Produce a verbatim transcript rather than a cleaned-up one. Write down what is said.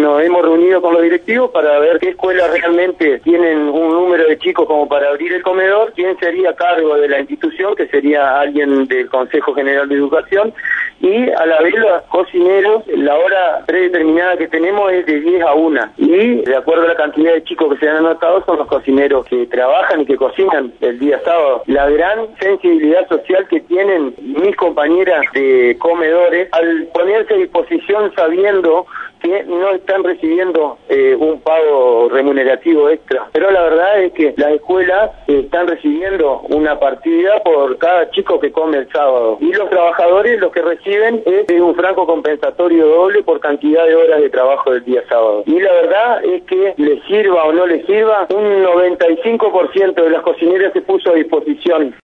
nos hemos reunido con los directivos para ver qué escuelas realmente tienen un número de chicos como para abrir el comedor, quién sería a cargo de la institución, que sería alguien del Consejo General de Educación, y a la vez los cocineros, la hora predeterminada que tenemos es de diez a una, y de acuerdo a la cantidad de chicos que se han anotado son los cocineros que trabajan y que cocinan el día sábado. La gran sensibilidad social que tienen mis compañeras de comedores al ponerse a disposición sabiendo que no están recibiendo eh, un pago remunerativo extra. Pero la verdad es que las escuelas eh, están recibiendo una partida por cada chico que come el sábado. Y los trabajadores lo que reciben es eh, un franco compensatorio doble por cantidad de horas de trabajo del día sábado. Y la verdad es que les sirva o no les sirva, un noventa y cinco por ciento de las cocineras se puso a disposición.